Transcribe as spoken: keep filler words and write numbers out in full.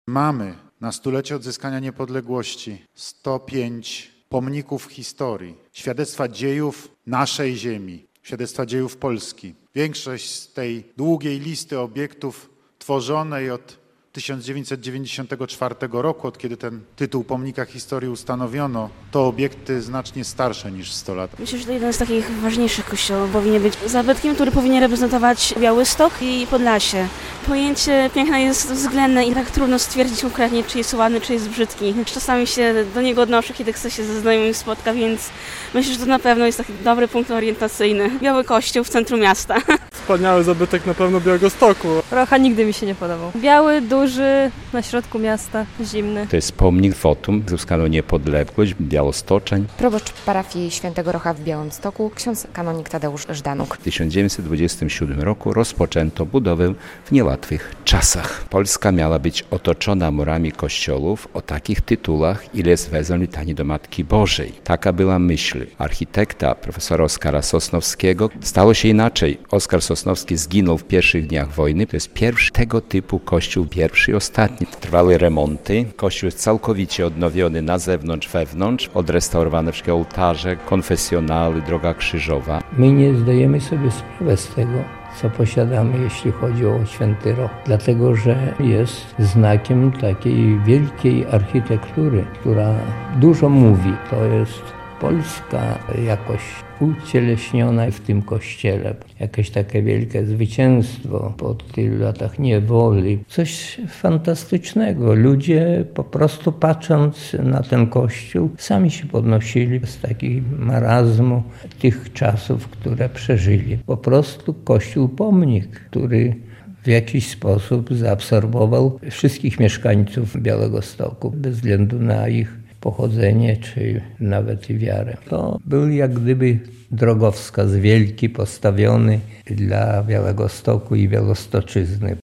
Mamy na stulecie odzyskania niepodległości sto pięć pomników historii, świadectwa dziejów naszej ziemi, świadectwa dziejów Polski. Większość z tej długiej listy obiektów tworzonej od tysiąc dziewięćset dziewięćdziesiątego czwartego roku, od kiedy ten tytuł Pomnika Historii ustanowiono, to obiekty znacznie starsze niż sto lat. Myślę, że to jeden z takich ważniejszych kościołów powinien być zabytkiem, który powinien reprezentować Białystok i Podlasie. Pojęcie piękna jest względne i tak trudno stwierdzić konkretnie, czy jest ładny, czy jest brzydki. Czasami się do niego odnoszę, kiedy chcę się ze znajomymi spotkać, więc myślę, że to na pewno jest taki dobry punkt orientacyjny. Biały Kościół w centrum miasta. Wspaniały zabytek na pewno Białegostoku. Rocha nigdy mi się nie podobał. Biały, duży, na środku miasta, zimny. To jest pomnik Wotum, zyskano niepodległość, białostoczeń. Proboszcz parafii Świętego Rocha w Białymstoku, ksiądz kanonik Tadeusz Żdanuk. W tysiąc dziewięćset dwudziestym siódmym roku rozpoczęto budowę w niełatwych czasach. Polska miała być otoczona murami kościołów o takich tytułach, ile jest wezwań litanii do Matki Bożej. Taka była myśl architekta, profesora Oskara Sosnowskiego. Stało się inaczej. Oskar Sosnowski zginął w pierwszych dniach wojny. To jest pierwszy tego typu kościół, pierwszy i ostatni. Trwały remonty. Kościół jest całkowicie odnowiony na zewnątrz, wewnątrz. Odrestaurowane wszystkie ołtarze, konfesjonały, droga krzyżowa. My nie zdajemy sobie sprawy z tego, co posiadamy, jeśli chodzi o Święty Roch, dlatego że jest znakiem takiej wielkiej architektury, która dużo mówi. To jest Polska jakoś ucieleśniona w tym kościele. Jakieś takie wielkie zwycięstwo po tylu latach niewoli. Coś fantastycznego. Ludzie po prostu patrząc na ten kościół sami się podnosili z takiego marazmu tych czasów, które przeżyli. Po prostu kościół pomnik, który w jakiś sposób zaabsorbował wszystkich mieszkańców Białegostoku bez względu na ich pochodzenie, czy nawet i wiarę. To był jak gdyby drogowskaz wielki postawiony dla Białegostoku i Białostoczyzny.